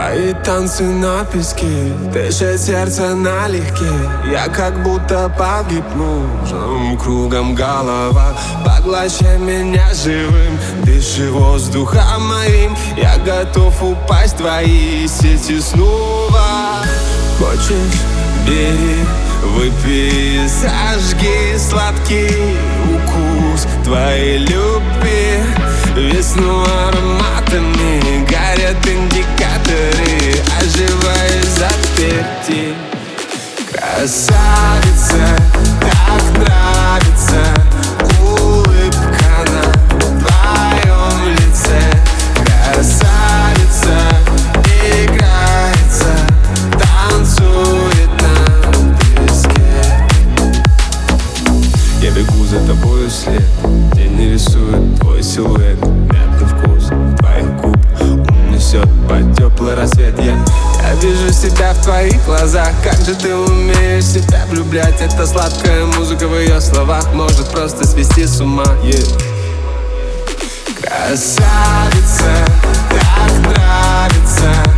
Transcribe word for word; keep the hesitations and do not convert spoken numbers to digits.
Твои танцы на песке, дышит сердце налегке. Я как будто под гипнозом, кругом голова. Поглощай меня живым, дыши воздухом моим. Я готов упасть в твои сети снова. Хочешь, бери, выпей, сожги сладкий укус твоей любви. Весну ароматами горят индикаторы, оживай заперти. Красавица, так нравится улыбка на твоем лице. Красавица играется, танцует на песке. Я бегу за тобою вслед, тени рисует твой силуэт. Мятный вкус твоих губ унесет под теплый рассвет. Я, я вижу себя в твоих глазах. Как же ты умеешь себя влюблять. Эта сладкая музыка в ее словах может просто свести с ума, yeah. Красавица, так нравится